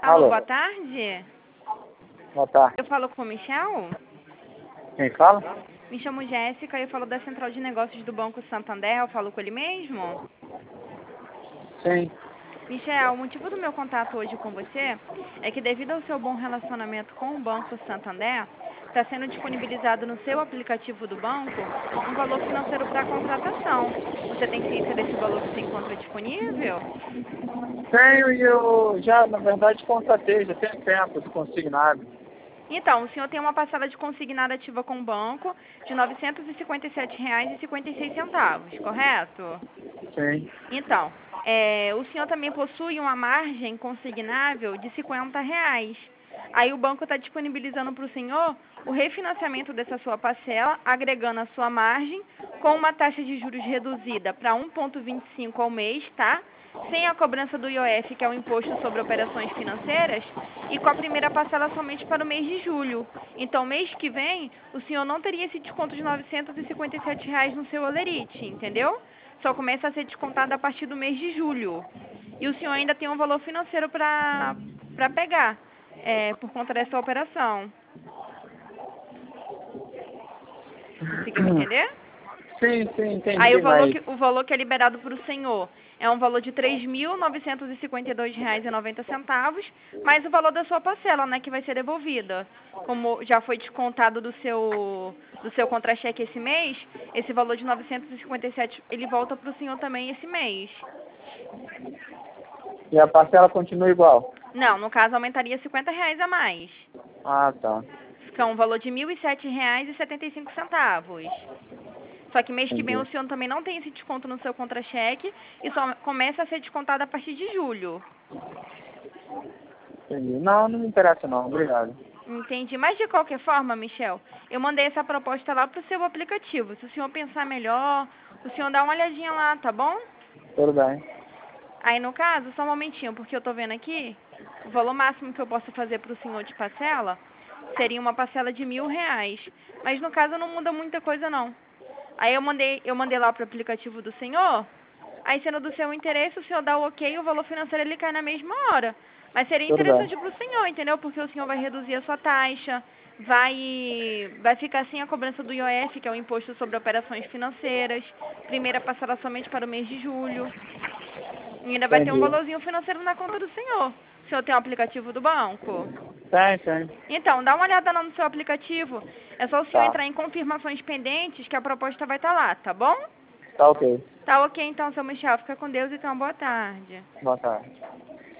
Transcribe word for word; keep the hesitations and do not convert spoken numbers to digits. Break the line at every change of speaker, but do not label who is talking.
Alô,
Alô,
boa tarde.
boa tarde.
Eu falo com o Michel?
Quem fala?
Me chamo Jéssica e eu falo da Central de Negócios do Banco Santander. Eu falo com ele mesmo?
Sim.
Michel, o motivo do meu contato hoje com você é que devido ao seu bom relacionamento com o Banco Santander, está sendo disponibilizado no seu aplicativo do banco um valor financeiro para contratação. Você tem ciência desse valor que se encontra disponível?
Tenho e eu já, na verdade, contratei, já tem tempo consignado.
Então, o senhor tem uma parcela de consignada ativa com o banco de novecentos e cinquenta e sete reais e cinquenta e seis centavos, correto?
Sim.
Então, é, o senhor também possui uma margem consignável de cinquenta reais. Aí o banco está disponibilizando para o senhor o refinanciamento dessa sua parcela, agregando a sua margem, com uma taxa de juros reduzida para um vírgula vinte e cinco ao mês, tá? Sem a cobrança do I O F, que é o Imposto sobre Operações Financeiras, e com a primeira parcela somente para o mês de julho. Então, mês que vem, o senhor não teria esse desconto de novecentos e cinquenta e sete reais no seu holerite, entendeu? Só começa a ser descontado a partir do mês de julho. E o senhor ainda tem um valor financeiro para para pegar, é, por conta dessa operação. Conseguiu me entender?
Sim, sim,
Aí o
entendi,
valor
mas...
que, o valor que é liberado para o senhor é um valor de três mil novecentos e cinquenta e dois reais e noventa centavos, mais o valor da sua parcela, né, que vai ser devolvida. Como já foi descontado do seu do seu contra-cheque esse mês, esse valor de novecentos e cinquenta e sete, ele volta para o senhor também esse mês.
E a parcela continua igual?
Não, no caso aumentaria cinquenta reais a mais.
Ah, tá.
Fica um valor de mil e sete reais e setenta e cinco centavos. Só que mês que vem o
Entendi.
senhor também não tem esse desconto no seu contra-cheque e só começa a ser descontado a partir de julho.
Entendi. Não, não me interessa não, obrigado.
Entendi. Mas de qualquer forma, Michel, eu mandei essa proposta lá pro seu aplicativo. Se o senhor pensar melhor, o senhor dá uma olhadinha lá, tá bom?
Tudo bem.
Aí no caso, só um momentinho, porque eu tô vendo aqui, o valor máximo que eu posso fazer pro senhor de parcela seria uma parcela de mil reais. Mas no caso não muda muita coisa não. Aí eu mandei, eu mandei lá pro aplicativo do senhor. Aí, sendo do seu interesse, o senhor dá o ok, o valor financeiro ele cai na mesma hora. Mas seria
Tudo bem.
interessante para o senhor, entendeu? Porque o senhor vai reduzir a sua taxa, vai, vai ficar sem a cobrança do I O F, que é o Imposto sobre Operações Financeiras. Primeira parcela somente para o mês de julho. E ainda vai ter um
Entendi.
valorzinho financeiro na conta do senhor. O senhor tem o aplicativo do banco?
Tem, tem.
Então, dá uma olhada lá no seu aplicativo. É só o senhor
Tá.
entrar em confirmações pendentes que a proposta vai estar lá, tá bom?
Tá ok.
Tá ok então, seu Michel. Fica com Deus e tenha uma boa tarde.
Boa tarde.